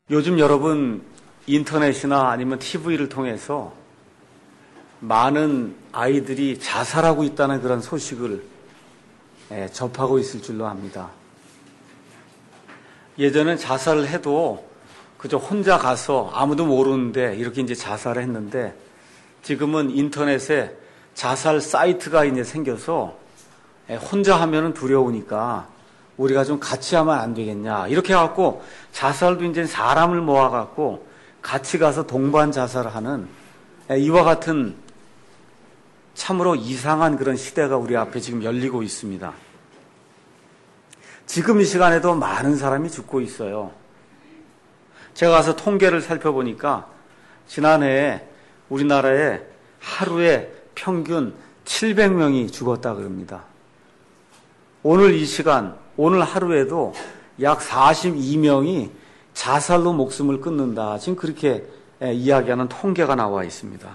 요즘 여러분 인터넷이나 아니면 TV를 통해서 많은 아이들이 자살하고 있다는 그런 소식을 접하고 있을 줄로 압니다. 예전엔 자살을 해도 그저 혼자 가서 아무도 모르는데 이렇게 이제 자살을 했는데 지금은 인터넷에 자살 사이트가 이제 생겨서 혼자 하면은 두려우니까 우리가 좀 같이 하면 안 되겠냐. 이렇게 해갖고 자살도 이제 사람을 모아갖고 같이 가서 동반 자살을 하는 이와 같은 참으로 이상한 그런 시대가 우리 앞에 지금 열리고 있습니다. 지금 이 시간에도 많은 사람이 죽고 있어요. 제가 가서 통계를 살펴보니까 지난해에 우리나라에 하루에 평균 700명이 죽었다 그럽니다. 오늘 이 시간, 오늘 하루에도 약 42명이 자살로 목숨을 끊는다. 지금 그렇게 이야기하는 통계가 나와 있습니다.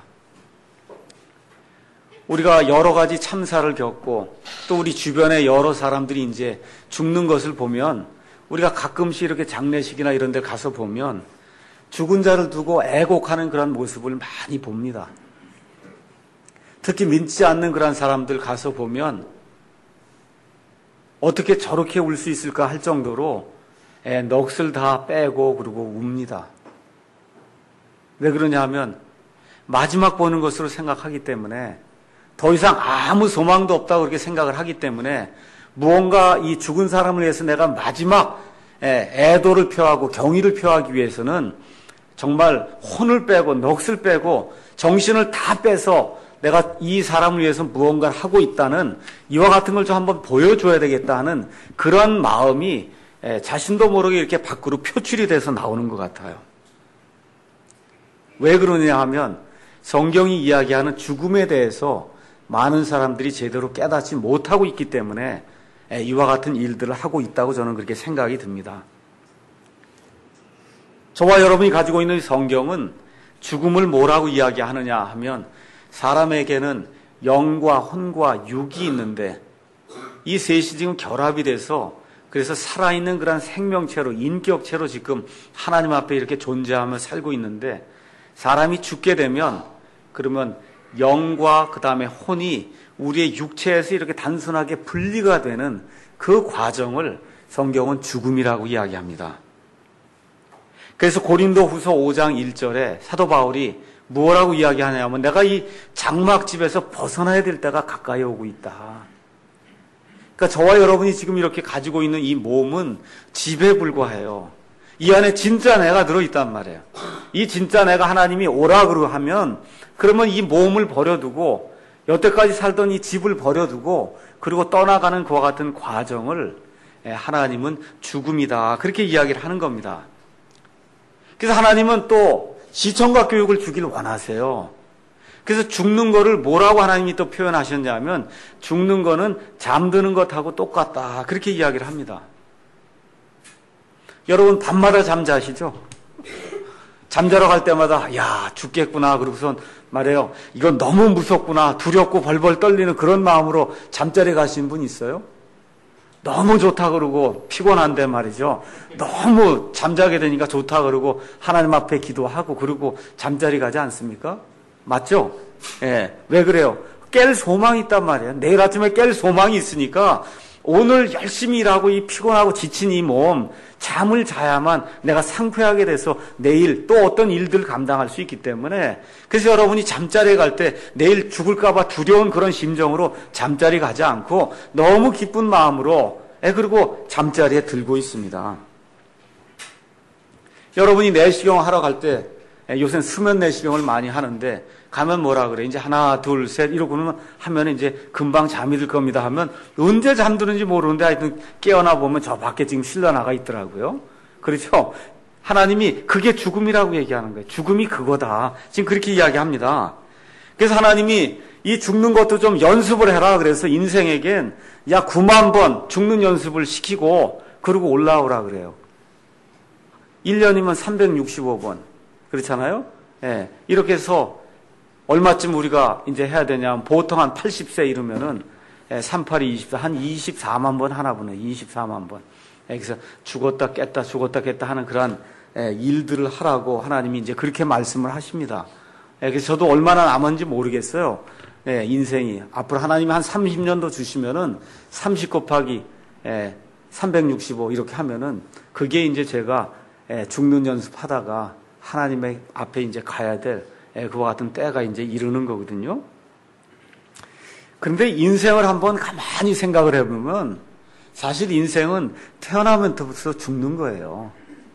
우리가 여러 가지 참사를 겪고 또 우리 주변에 여러 사람들이 이제 죽는 것을 보면 우리가 가끔씩 이렇게 장례식이나 이런 데 가서 보면 죽은 자를 두고 애곡하는 그런 모습을 많이 봅니다. 특히 믿지 않는 그런 사람들 가서 보면 어떻게 저렇게 울 수 있을까 할 정도로 넋을 다 빼고 그러고 웁니다. 왜 그러냐 하면 마지막 보는 것으로 생각하기 때문에 더 이상 아무 소망도 없다고 그렇게 생각을 하기 때문에 무언가 이 죽은 사람을 위해서 내가 마지막 애도를 표하고 경의를 표하기 위해서는 정말 혼을 빼고 넋을 빼고 정신을 다 빼서 내가 이 사람을 위해서 무언가를 하고 있다는 이와 같은 걸 좀 한번 보여줘야 되겠다는 그런 마음이 자신도 모르게 이렇게 밖으로 표출이 돼서 나오는 것 같아요. 왜 그러냐 하면 성경이 이야기하는 죽음에 대해서 많은 사람들이 제대로 깨닫지 못하고 있기 때문에 이와 같은 일들을 하고 있다고 저는 그렇게 생각이 듭니다. 저와 여러분이 가지고 있는 성경은 죽음을 뭐라고 이야기하느냐 하면 사람에게는 영과 혼과 육이 있는데 이 셋이 지금 결합이 돼서 그래서 살아있는 그런 생명체로 인격체로 지금 하나님 앞에 이렇게 존재하며 살고 있는데 사람이 죽게 되면 그러면 영과 그 다음에 혼이 우리의 육체에서 이렇게 단순하게 분리가 되는 그 과정을 성경은 죽음이라고 이야기합니다. 그래서 고린도후서 5장 1절에 사도 바울이 뭐라고 이야기하냐면 내가 이 장막집에서 벗어나야 될 때가 가까이 오고 있다. 그러니까 저와 여러분이 지금 이렇게 가지고 있는 이 몸은 집에 불과해요. 이 안에 진짜 내가 들어있단 말이에요. 이 진짜 내가 하나님이 오라고 하면 그러면 이 몸을 버려두고 여태까지 살던 이 집을 버려두고 그리고 떠나가는 그와 같은 과정을 하나님은 죽음이다. 그렇게 이야기를 하는 겁니다. 그래서 하나님은 또 시청각 교육을 주길 원하세요. 그래서 죽는 거를 뭐라고 하나님이 또 표현하셨냐면 죽는 거는 잠드는 것하고 똑같다. 그렇게 이야기를 합니다. 여러분 밤마다 잠자시죠? 잠자러 갈 때마다 야 죽겠구나 그러고선 말해요. 이건 너무 무섭구나 두렵고 벌벌 떨리는 그런 마음으로 잠자리 가신 분 있어요? 너무 좋다 그러고 피곤한데 말이죠. 너무 잠자게 되니까 좋다 그러고 하나님 앞에 기도하고 그러고 잠자리 가지 않습니까? 맞죠? 예. 왜 그래요? 깰 소망이 있단 말이에요. 내일 아침에 깰 소망이 있으니까 오늘 열심히 일하고 이 피곤하고 지친 이 몸 잠을 자야만 내가 상쾌하게 돼서 내일 또 어떤 일들을 감당할 수 있기 때문에 그래서 여러분이 잠자리에 갈 때 내일 죽을까 봐 두려운 그런 심정으로 잠자리 가지 않고 너무 기쁜 마음으로 그리고 잠자리에 들고 있습니다. 여러분이 내시경 하러 갈 때 요새는 수면 내시경을 많이 하는데 가면 뭐라 그래? 이제 하나, 둘, 셋 이러고는 하면 이제 금방 잠이 들 겁니다 하면 언제 잠드는지 모르는데 하여튼 깨어나 보면 저 밖에 지금 실려 나가 있더라고요. 그렇죠? 하나님이 그게 죽음이라고 얘기하는 거예요. 죽음이 그거다. 지금 그렇게 이야기합니다. 그래서 하나님이 이 죽는 것도 좀 연습을 해라. 그래서 인생에겐 약 9만 번 죽는 연습을 시키고 그러고 올라오라 그래요. 1년이면 365번. 그렇잖아요? 예. 이렇게 해서 얼마쯤 우리가 이제 해야 되냐면 보통 한 80세 이르면은 38이 24, 한 24만 번 하나 보네. 24만 번. 그래서 죽었다 깼다 하는 그런 일들을 하라고 하나님이 이제 그렇게 말씀을 하십니다. 그래서 저도 얼마나 남았는지 모르겠어요. 인생이. 앞으로 하나님이 한 30년도 주시면은 30 곱하기 365 이렇게 하면은 그게 이제 제가 죽는 연습하다가 하나님의 앞에 이제 가야 될 그와 같은 때가 이제 이르는 거거든요. 그런데 인생을 한번 가만히 생각을 해보면 사실 인생은 태어나면부터 죽는 거예요.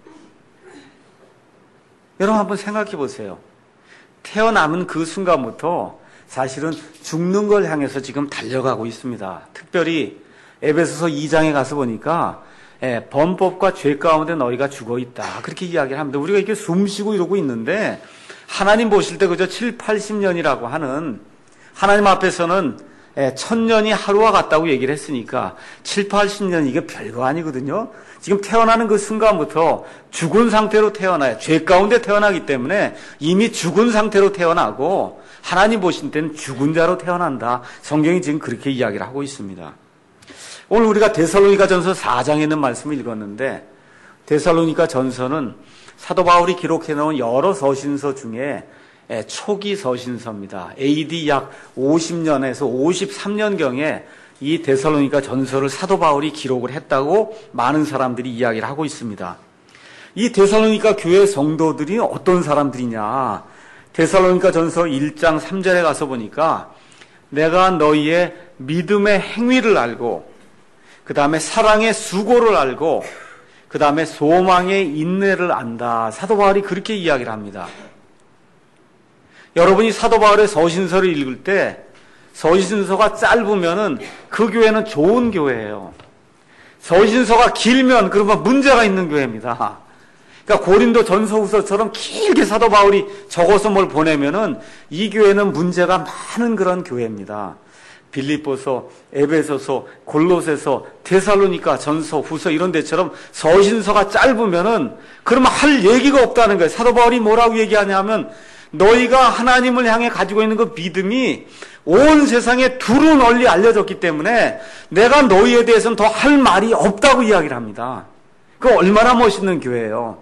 여러분 한번 생각해 보세요. 태어나는 그 순간부터 사실은 죽는 걸 향해서 지금 달려가고 있습니다. 특별히 에베소서 2장에 가서 보니까 범법과 죄 가운데 너희가 죽어 있다. 그렇게 이야기를 합니다. 우리가 이렇게 숨 쉬고 이러고 있는데 하나님 보실 때 그저 7, 80년이라고 하는 하나님 앞에서는 1000년이 하루와 같다고 얘기를 했으니까 7, 80년 이게 별거 아니거든요. 지금 태어나는 그 순간부터 죽은 상태로 태어나요. 죄 가운데 태어나기 때문에 이미 죽은 상태로 태어나고 하나님 보신 때는 죽은 자로 태어난다. 성경이 지금 그렇게 이야기를 하고 있습니다. 오늘 우리가 데살로니가 전서 4장에 있는 말씀을 읽었는데 데살로니가 전서는 사도 바울이 기록해 놓은 여러 서신서 중에 초기 서신서입니다. AD 약 50년에서 53년경에 이 데살로니가 전서를 사도 바울이 기록을 했다고 많은 사람들이 이야기를 하고 있습니다. 이 데살로니가 교회 성도들이 어떤 사람들이냐? 데살로니가 전서 1장 3절에 가서 보니까 내가 너희의 믿음의 행위를 알고 그 다음에 사랑의 수고를 알고 그 다음에 소망의 인내를 안다. 사도 바울이 그렇게 이야기를 합니다. 여러분이 사도 바울의 서신서를 읽을 때 서신서가 짧으면은 그 교회는 좋은 교회예요. 서신서가 길면 그러면 문제가 있는 교회입니다. 그러니까 고린도 전서후서처럼 길게 사도 바울이 적어서 뭘 보내면은 이 교회는 문제가 많은 그런 교회입니다. 빌립보서, 에베소서, 골로새서, 데살로니가 전서, 후서 이런 데처럼 서신서가 짧으면은 그러면 할 얘기가 없다는 거예요. 사도 바울이 뭐라고 얘기하냐면 너희가 하나님을 향해 가지고 있는 그 믿음이 온 세상에 두루 널리 알려졌기 때문에 내가 너희에 대해서는 더 할 말이 없다고 이야기를 합니다. 그 얼마나 멋있는 교회예요.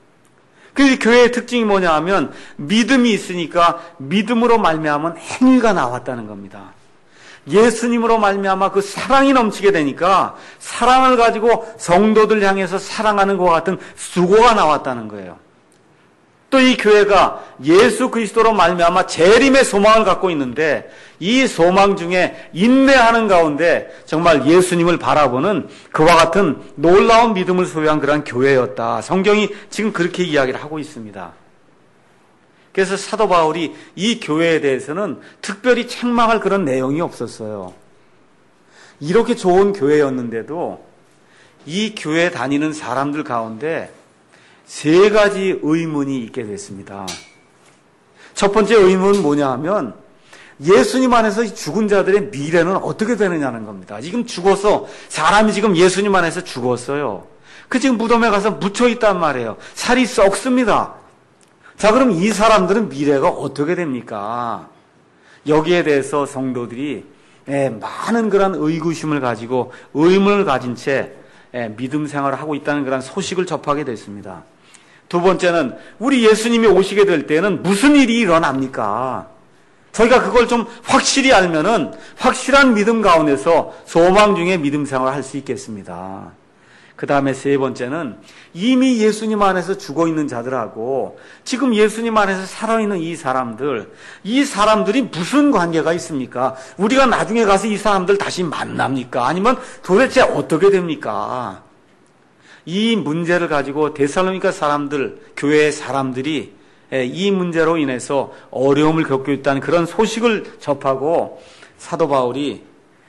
그 교회의 특징이 뭐냐 하면 믿음이 있으니까 믿음으로 말미암은 행위가 나왔다는 겁니다. 예수님으로 말미암아 그 사랑이 넘치게 되니까 사랑을 가지고 성도들 향해서 사랑하는 것과 같은 수고가 나왔다는 거예요. 또 이 교회가 예수 그리스도로 말미암아 재림의 소망을 갖고 있는데 이 소망 중에 인내하는 가운데 정말 예수님을 바라보는 그와 같은 놀라운 믿음을 소유한 그러한 교회였다. 성경이 지금 그렇게 이야기를 하고 있습니다. 그래서 사도 바울이 이 교회에 대해서는 특별히 책망할 그런 내용이 없었어요. 이렇게 좋은 교회였는데도 이 교회 다니는 사람들 가운데 세 가지 의문이 있게 됐습니다. 첫 번째 의문은 뭐냐 하면 예수님 안에서 죽은 자들의 미래는 어떻게 되느냐는 겁니다. 지금 죽어서 사람이 지금 예수님 안에서 죽었어요. 그 지금 무덤에 가서 묻혀 있단 말이에요. 살이 썩습니다. 자, 그럼 이 사람들은 미래가 어떻게 됩니까? 여기에 대해서 성도들이 많은 그런 의구심을 가지고 의문을 가진 채 믿음 생활을 하고 있다는 그런 소식을 접하게 됐습니다. 두 번째는 우리 예수님이 오시게 될 때는 무슨 일이 일어납니까? 저희가 그걸 좀 확실히 알면은 확실한 믿음 가운데서 소망 중에 믿음 생활을 할 수 있겠습니다. 그 다음에 세 번째는 이미 예수님 안에서 죽어 있는 자들하고 지금 예수님 안에서 살아있는 이 사람들이 무슨 관계가 있습니까? 우리가 나중에 가서 이 사람들 다시 만납니까? 아니면 도대체 어떻게 됩니까? 이 문제를 가지고 데살로니가 사람들, 교회의 사람들이 이 문제로 인해서 어려움을 겪고 있다는 그런 소식을 접하고 사도 바울이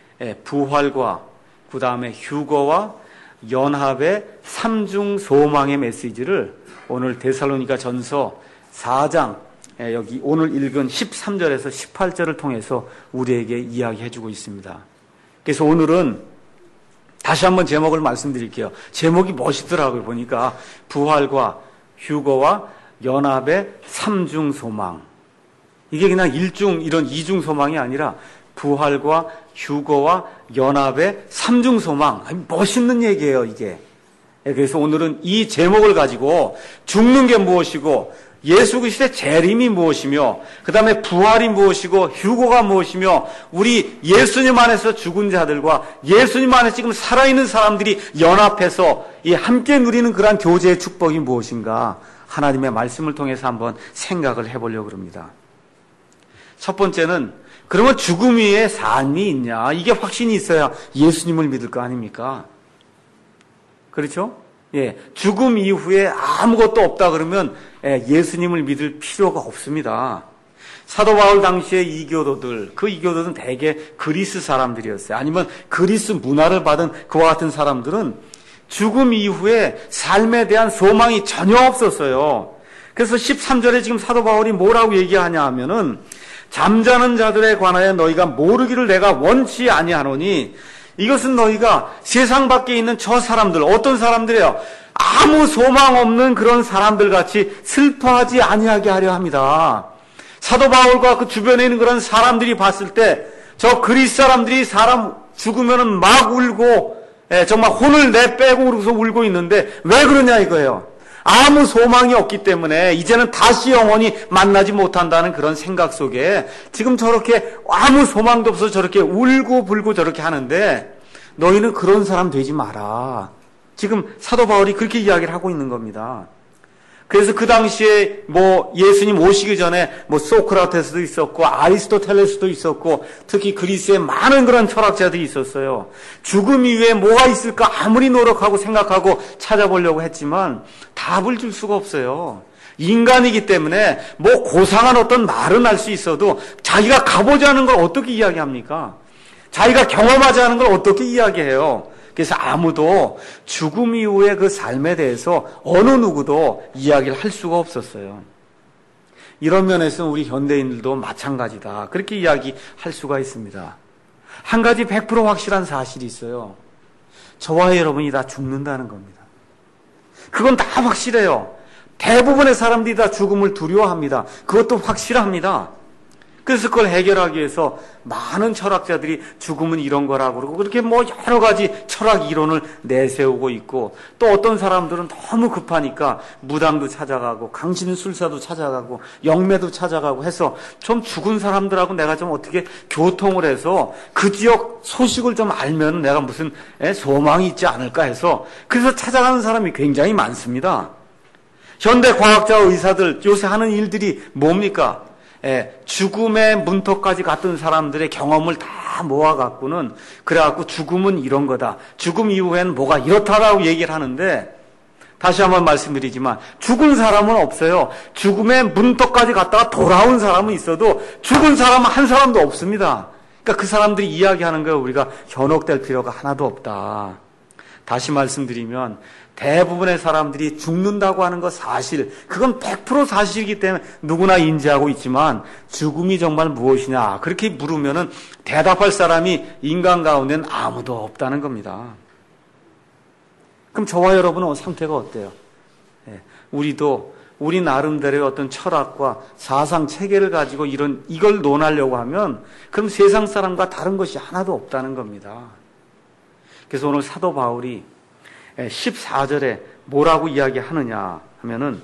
부활과 그 다음에 휴거와 연합의 삼중 소망의 메시지를 오늘 데살로니가 전서 4장 여기 오늘 읽은 13절에서 18절을 통해서 우리에게 이야기해 주고 있습니다. 그래서 오늘은 다시 한번 제목을 말씀드릴게요. 제목이 멋있더라고요. 보니까 부활과 휴거와 연합의 삼중 소망. 이게 그냥 이런 이중 소망이 아니라 부활과 휴거와 연합의 삼중 소망. 멋있는 얘기예요, 이게. 그래서 오늘은 이 제목을 가지고 죽는 게 무엇이고 예수 그리스도의 재림이 무엇이며 그 다음에 부활이 무엇이고 휴거가 무엇이며 우리 예수님 안에서 죽은 자들과 예수님 안에 지금 살아있는 사람들이 연합해서 이 함께 누리는 그러한 교제의 축복이 무엇인가 하나님의 말씀을 통해서 한번 생각을 해보려고 합니다. 첫 번째는 그러면 죽음 위에 삶이 있냐, 이게 확신이 있어야 예수님을 믿을 거 아닙니까? 그렇죠? 예, 죽음 이후에 아무것도 없다 그러면 예수님을 믿을 필요가 없습니다. 사도 바울 당시의 이교도들, 그 이교도들은 대개 그리스 사람들이었어요. 아니면 그리스 문화를 받은 그와 같은 사람들은 죽음 이후에 삶에 대한 소망이 전혀 없었어요. 그래서 13절에 지금 사도 바울이 뭐라고 얘기하냐 하면은 잠자는 자들에 관하여 너희가 모르기를 내가 원치 아니하노니 이것은 너희가 세상 밖에 있는 저 사람들, 어떤 사람들이에요? 아무 소망 없는 그런 사람들 같이 슬퍼하지 아니하게 하려 합니다. 사도 바울과 그 주변에 있는 그런 사람들이 봤을 때 저 그리스 사람들이 사람 죽으면은 막 울고 정말 혼을 내빼고 그러고서 울고 있는데 왜 그러냐 이거예요. 아무 소망이 없기 때문에 이제는 다시 영원히 만나지 못한다는 그런 생각 속에 지금 저렇게 아무 소망도 없어서 저렇게 울고 불고 저렇게 하는데 너희는 그런 사람 되지 마라. 지금 사도 바울이 그렇게 이야기를 하고 있는 겁니다. 그래서 그 당시에 예수님 오시기 전에 소크라테스도 있었고 아리스토텔레스도 있었고 특히 그리스에 많은 그런 철학자들이 있었어요. 죽음 이후에 뭐가 있을까 아무리 노력하고 생각하고 찾아보려고 했지만 답을 줄 수가 없어요. 인간이기 때문에 고상한 어떤 말은 할 수 있어도 자기가 가보지 않은 걸 어떻게 이야기합니까? 자기가 경험하지 않은 걸 어떻게 이야기해요? 그래서 아무도 죽음 이후의 그 삶에 대해서 어느 누구도 이야기를 할 수가 없었어요. 이런 면에서 우리 현대인들도 마찬가지다. 그렇게 이야기할 수가 있습니다. 한 가지 100% 확실한 사실이 있어요. 저와 여러분이 다 죽는다는 겁니다. 그건 다 확실해요. 대부분의 사람들이 다 죽음을 두려워합니다. 그것도 확실합니다. 그래서 그걸 해결하기 위해서 많은 철학자들이 죽음은 이런 거라고 그러고 그렇게 여러 가지 철학 이론을 내세우고 있고 또 어떤 사람들은 너무 급하니까 무당도 찾아가고 강신술사도 찾아가고 영매도 찾아가고 해서 좀 죽은 사람들하고 내가 좀 어떻게 교통을 해서 그 지역 소식을 좀 알면 내가 무슨 소망이 있지 않을까 해서 그래서 찾아가는 사람이 굉장히 많습니다. 현대 과학자와 의사들 요새 하는 일들이 뭡니까? 죽음의 문턱까지 갔던 사람들의 경험을 다 모아갖고는 그래갖고 죽음은 이런 거다. 죽음 이후에는 뭐가 이렇다라고 얘기를 하는데 다시 한번 말씀드리지만 죽은 사람은 없어요. 죽음의 문턱까지 갔다가 돌아온 사람은 있어도 죽은 사람은 한 사람도 없습니다. 그러니까 그 사람들이 이야기하는 거예요. 우리가 현혹될 필요가 하나도 없다. 다시 말씀드리면 대부분의 사람들이 죽는다고 하는 거 사실, 그건 100% 사실이기 때문에 누구나 인지하고 있지만 죽음이 정말 무엇이냐 그렇게 물으면은 대답할 사람이 인간 가운데는 아무도 없다는 겁니다. 그럼 저와 여러분은 상태가 어때요? 우리도 우리 나름대로의 어떤 철학과 사상 체계를 가지고 이걸 논하려고 하면 그럼 세상 사람과 다른 것이 하나도 없다는 겁니다. 그래서 오늘 사도 바울이 14절에 뭐라고 이야기하느냐 하면은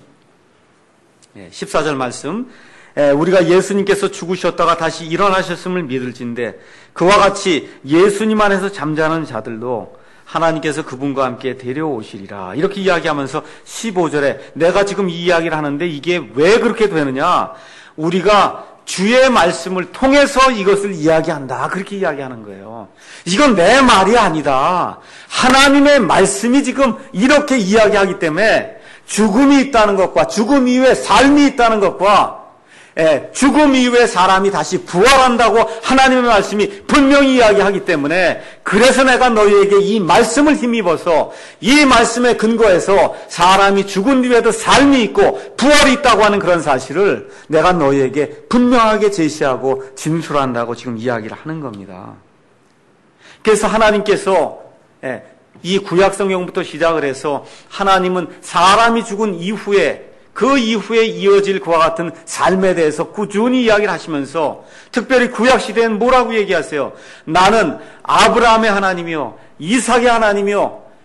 14절 말씀 우리가 예수님께서 죽으셨다가 다시 일어나셨음을 믿을진데 그와 같이 예수님 안에서 잠자는 자들도 하나님께서 그분과 함께 데려오시리라 이렇게 이야기하면서 15절에 내가 지금 이 이야기를 하는데 이게 왜 그렇게 되느냐 우리가 주의 말씀을 통해서 이것을 이야기한다. 그렇게 이야기하는 거예요. 이건 내 말이 아니다. 하나님의 말씀이 지금 이렇게 이야기하기 때문에 죽음이 있다는 것과 죽음 이후에 삶이 있다는 것과 죽음 이후에 사람이 다시 부활한다고 하나님의 말씀이 분명히 이야기하기 때문에 그래서 내가 너희에게 이 말씀을 힘입어서 이 말씀에 근거해서 사람이 죽은 뒤에도 삶이 있고 부활이 있다고 하는 그런 사실을 내가 너희에게 분명하게 제시하고 진술한다고 지금 이야기를 하는 겁니다. 그래서 하나님께서 이 구약성경부터 시작을 해서 하나님은 사람이 죽은 이후에 그 이후에 이어질 그와 같은 삶에 대해서 꾸준히 이야기를 하시면서 특별히 구약시대엔 뭐라고 얘기하세요? 나는 아브라함의 하나님이요 이삭의 하나님이요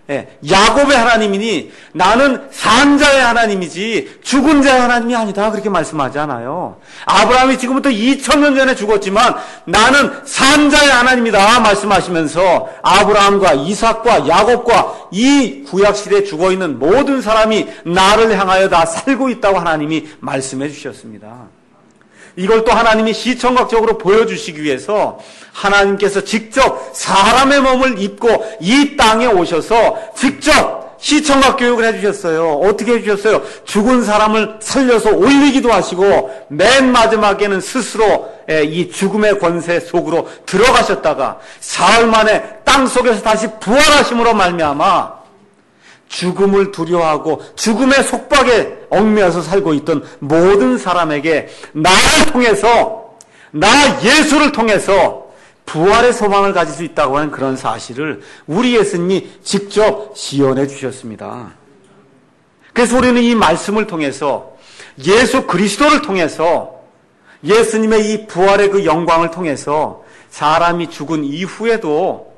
야곱의 하나님이니 나는 산 자의 하나님이지 죽은 자의 하나님이 아니다. 그렇게 말씀하지 않아요. 아브라함이 지금부터 2000년 전에 죽었지만 나는 산 자의 하나님이다 말씀하시면서 아브라함과 이삭과 야곱과 이 구약시대에 죽어있는 모든 사람이 나를 향하여 다 살고 있다고 하나님이 말씀해 주셨습니다. 이걸 또 하나님이 시청각적으로 보여주시기 위해서 하나님께서 직접 사람의 몸을 입고 이 땅에 오셔서 직접 시청각 교육을 해주셨어요. 어떻게 해주셨어요? 죽은 사람을 살려서 올리기도 하시고 맨 마지막에는 스스로 이 죽음의 권세 속으로 들어가셨다가 사흘 만에 땅 속에서 다시 부활하심으로 말미암아 죽음을 두려워하고 죽음의 속박에 얽매여서 살고 있던 모든 사람에게 나를 통해서, 나 예수를 통해서 부활의 소망을 가질 수 있다고 하는 그런 사실을 우리 예수님이 직접 시연해 주셨습니다. 그래서 우리는 이 말씀을 통해서 예수 그리스도를 통해서 예수님의 이 부활의 그 영광을 통해서 사람이 죽은 이후에도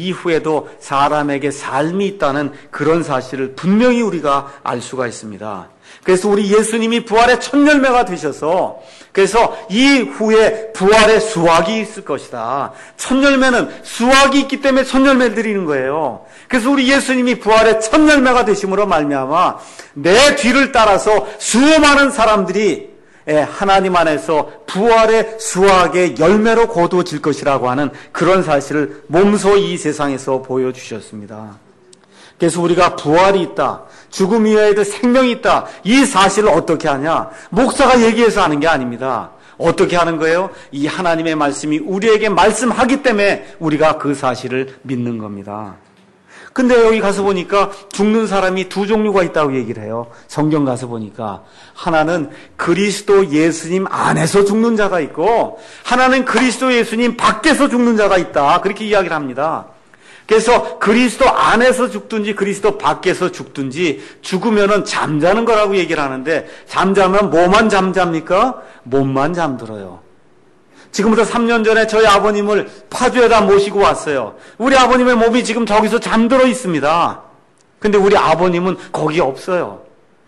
사람에게 삶이 있다는 그런 사실을 분명히 우리가 알 수가 있습니다. 그래서 우리 예수님이 부활의 첫 열매가 되셔서 그래서 이후에 부활의 수확이 있을 것이다. 첫 열매는 수확이 있기 때문에 첫 열매를 드리는 거예요. 그래서 우리 예수님이 부활의 첫 열매가 되심으로 말미암아 내 뒤를 따라서 수많은 사람들이 하나님 안에서 부활의 수확의 열매로 거두어질 것이라고 하는 그런 사실을 몸소 이 세상에서 보여주셨습니다. 그래서 우리가 부활이 있다, 죽음 이외에도 생명이 있다, 이 사실을 어떻게 하냐? 목사가 얘기해서 하는 게 아닙니다. 어떻게 하는 거예요? 이 하나님의 말씀이 우리에게 말씀하기 때문에 우리가 그 사실을 믿는 겁니다. 근데 여기 가서 보니까 죽는 사람이 두 종류가 있다고 얘기를 해요. 성경 가서 보니까 하나는 그리스도 예수님 안에서 죽는 자가 있고 하나는 그리스도 예수님 밖에서 죽는 자가 있다. 그렇게 이야기를 합니다. 그래서 그리스도 안에서 죽든지 그리스도 밖에서 죽든지 죽으면은 잠자는 거라고 얘기를 하는데 잠자면 뭐만 잠잡니까? 몸만 잠들어요. 지금부터 3년 전에 저희 아버님을 파주에다 모시고 왔어요. 우리 아버님의 몸이 지금 저기서 잠들어 있습니다. 근데 우리 아버님은 거기 없어요.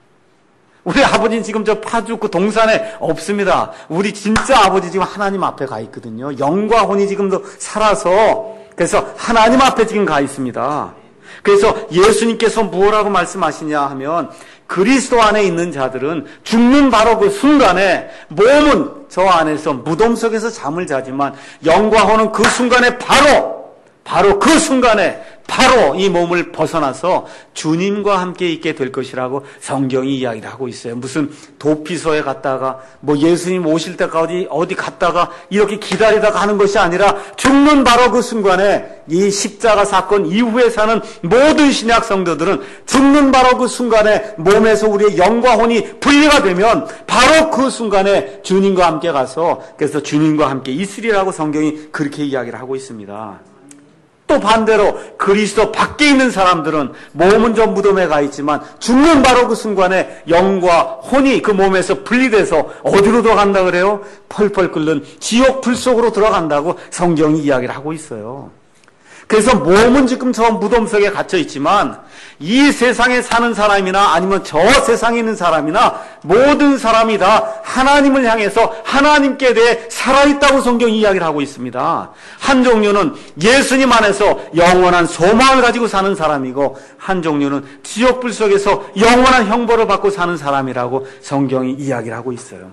우리 아버지는 지금 저 파주 그 동산에 없습니다. 우리 진짜 아버지 지금 하나님 앞에 가 있거든요. 영과 혼이 지금도 살아서 그래서 하나님 앞에 지금 가 있습니다. 그래서 예수님께서 무엇라고 말씀하시냐 하면 그리스도 안에 있는 자들은 죽는 바로 그 순간에 몸은 저 안에서 무덤 속에서 잠을 자지만 영과 혼은 그 순간에 바로 그 순간에 바로 이 몸을 벗어나서 주님과 함께 있게 될 것이라고 성경이 이야기를 하고 있어요. 무슨 도피소에 갔다가 뭐 예수님 오실 때까지 어디 갔다가 이렇게 기다리다가 하는 것이 아니라 죽는 바로 그 순간에 이 십자가 사건 이후에 사는 모든 신약 성도들은 죽는 바로 그 순간에 몸에서 우리의 영과 혼이 분리가 되면 바로 그 순간에 주님과 함께 가서 그래서 주님과 함께 있으리라고 성경이 그렇게 이야기를 하고 있습니다. 또 반대로 그리스도 밖에 있는 사람들은 몸은 저 무덤에 가 있지만 죽는 바로 그 순간에 영과 혼이 그 몸에서 분리돼서 어디로 들어간다 그래요? 펄펄 끓는 지옥 불 속으로 들어간다고 성경이 이야기를 하고 있어요. 그래서 몸은 지금 저 무덤 속에 갇혀 있지만 이 세상에 사는 사람이나 아니면 저 세상에 있는 사람이나 모든 사람이 다 하나님을 향해서 하나님께 대해 살아있다고 성경이 이야기를 하고 있습니다. 한 종류는 예수님 안에서 영원한 소망을 가지고 사는 사람이고 한 종류는 지옥불 속에서 영원한 형벌을 받고 사는 사람이라고 성경이 이야기를 하고 있어요.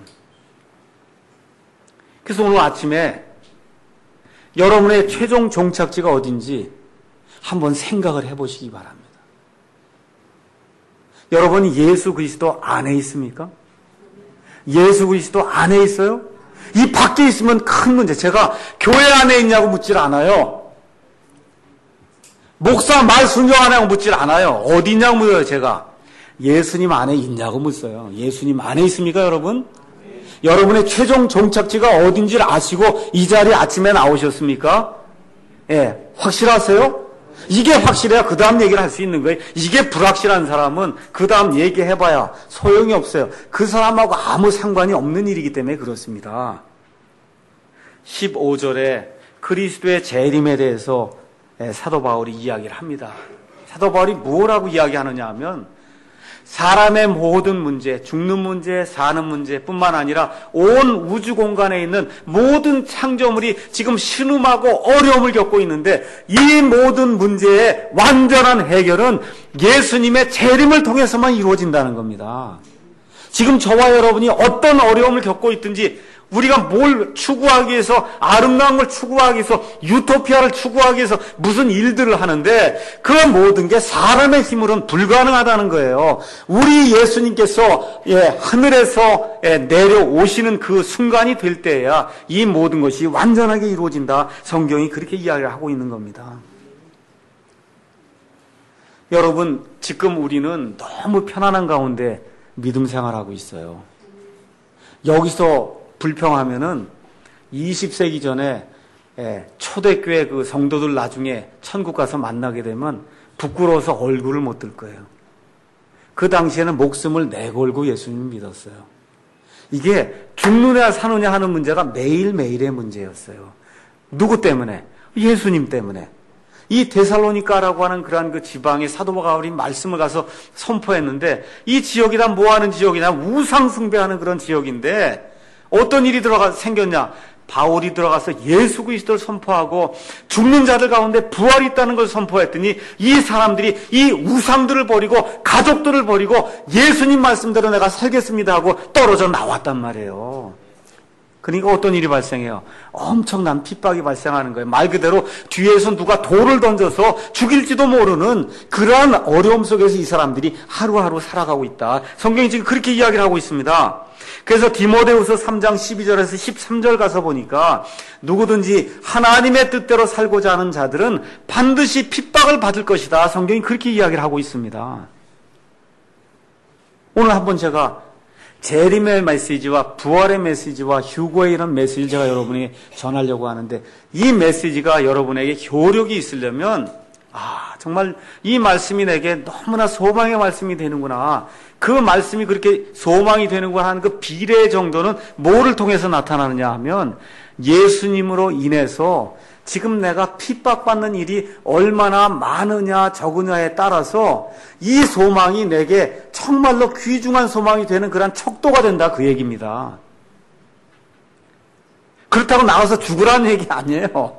그래서 오늘 아침에 여러분의 최종 종착지가 어딘지 한번 생각을 해보시기 바랍니다. 여러분이 예수 그리스도 안에 있습니까? 예수 그리스도 안에 있어요? 이 밖에 있으면 큰 문제. 제가 교회 안에 있냐고 묻질 않아요. 목사 말 순종하냐고 묻질 않아요. 어디 있냐고 물어요, 제가. 예수님 안에 있냐고 묻어요. 예수님 안에 있습니까, 여러분? 여러분의 최종 종착지가 어딘지를 아시고 이 자리에 아침에 나오셨습니까? 예, 확실하세요? 이게 확실해야 그 다음 얘기를 할 수 있는 거예요. 이게 불확실한 사람은 그 다음 얘기해봐야 소용이 없어요. 그 사람하고 아무 상관이 없는 일이기 때문에 그렇습니다. 15절에 그리스도의 재림에 대해서 사도 바울이 이야기를 합니다. 사도 바울이 뭐라고 이야기하느냐 하면 사람의 모든 문제, 죽는 문제, 사는 문제뿐만 아니라 온 우주 공간에 있는 모든 창조물이 지금 신음하고 어려움을 겪고 있는데 이 모든 문제의 완전한 해결은 예수님의 재림을 통해서만 이루어진다는 겁니다. 지금 저와 여러분이 어떤 어려움을 겪고 있든지 우리가 뭘 추구하기 위해서, 아름다운 걸 추구하기 위해서, 유토피아를 추구하기 위해서 무슨 일들을 하는데 그 모든 게 사람의 힘으로는 불가능하다는 거예요. 우리 예수님께서 하늘에서 내려오시는 그 순간이 될 때야 이 모든 것이 완전하게 이루어진다. 성경이 그렇게 이야기를 하고 있는 겁니다. 여러분, 지금 우리는 너무 편안한 가운데 믿음 생활하고 있어요. 여기서 불평하면은 20세기 전에 초대교회 그 성도들 나중에 천국 가서 만나게 되면 부끄러워서 얼굴을 못 들 거예요. 그 당시에는 목숨을 내걸고 예수님을 믿었어요. 이게 죽느냐 사느냐 하는 문제가 매일매일의 문제였어요. 누구 때문에? 예수님 때문에. 이 데살로니가라고 하는 그러한 그 지방의 사도 바울이 말씀을 가서 선포했는데 이 지역이 다 뭐 하는 지역이냐? 우상 숭배하는 그런 지역인데 어떤 일이 생겼냐? 바울이 들어가서 예수 그리스도를 선포하고 죽는 자들 가운데 부활이 있다는 걸 선포했더니 이 사람들이 이 우상들을 버리고 가족들을 버리고 예수님 말씀대로 내가 살겠습니다 하고 떨어져 나왔단 말이에요. 그러니까 어떤 일이 발생해요? 엄청난 핍박이 발생하는 거예요. 말 그대로 뒤에서 누가 돌을 던져서 죽일지도 모르는 그러한 어려움 속에서 이 사람들이 하루하루 살아가고 있다. 성경이 지금 그렇게 이야기를 하고 있습니다. 그래서 디모데후서 3장 12절에서 13절 가서 보니까 누구든지 하나님의 뜻대로 살고자 하는 자들은 반드시 핍박을 받을 것이다. 성경이 그렇게 이야기를 하고 있습니다. 오늘 한번 제가 재림의 메시지와 부활의 메시지와 휴거의 이런 메시지를 제가 여러분에게 전하려고 하는데 이 메시지가 여러분에게 효력이 있으려면 정말 이 말씀이 내게 너무나 소망의 말씀이 되는구나. 그 말씀이 그렇게 소망이 되는구나 하는 그 비례 정도는 뭐를 통해서 나타나느냐 하면 예수님으로 인해서 지금 내가 핍박받는 일이 얼마나 많으냐 적으냐에 따라서 이 소망이 내게 정말로 귀중한 소망이 되는 그런 척도가 된다 그 얘기입니다. 그렇다고 나가서 죽으라는 얘기 아니에요.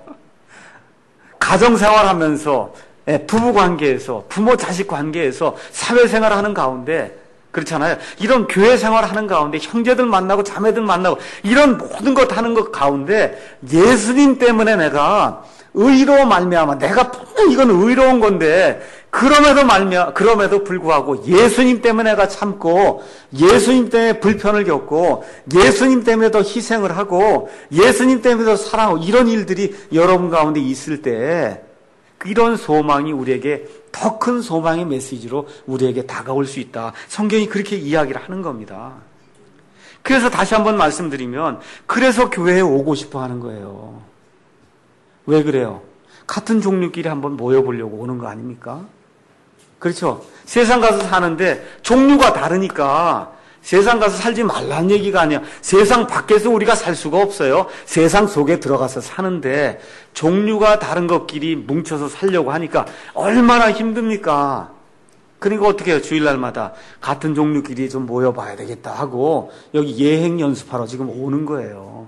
가정생활하면서 부부관계에서 부모 자식 관계에서 사회생활하는 가운데 그렇잖아요. 이런 교회 생활하는 가운데 형제들 만나고 자매들 만나고 이런 모든 것 하는 것 가운데 예수님 때문에 내가 의로 말미암아 내가 분명 이건 의로운 건데 그럼에도 불구하고 예수님 때문에 내가 참고 예수님 때문에 불편을 겪고 예수님 때문에 더 희생을 하고 예수님 때문에 더 사랑하고 이런 일들이 여러분 가운데 있을 때 이런 소망이 우리에게 더 큰 소망의 메시지로 우리에게 다가올 수 있다. 성경이 그렇게 이야기를 하는 겁니다. 그래서 다시 한번 말씀드리면 그래서 교회에 오고 싶어 하는 거예요. 왜 그래요? 같은 종류끼리 한번 모여보려고 오는 거 아닙니까? 그렇죠? 세상 가서 사는데 종류가 다르니까 세상 가서 살지 말라는 얘기가 아니야. 세상 밖에서 우리가 살 수가 없어요. 세상 속에 들어가서 사는데 종류가 다른 것끼리 뭉쳐서 살려고 하니까 얼마나 힘듭니까? 그러니까 어떻게 해요? 주일날마다 같은 종류끼리 좀 모여봐야 되겠다 하고 여기 예행 연습하러 지금 오는 거예요.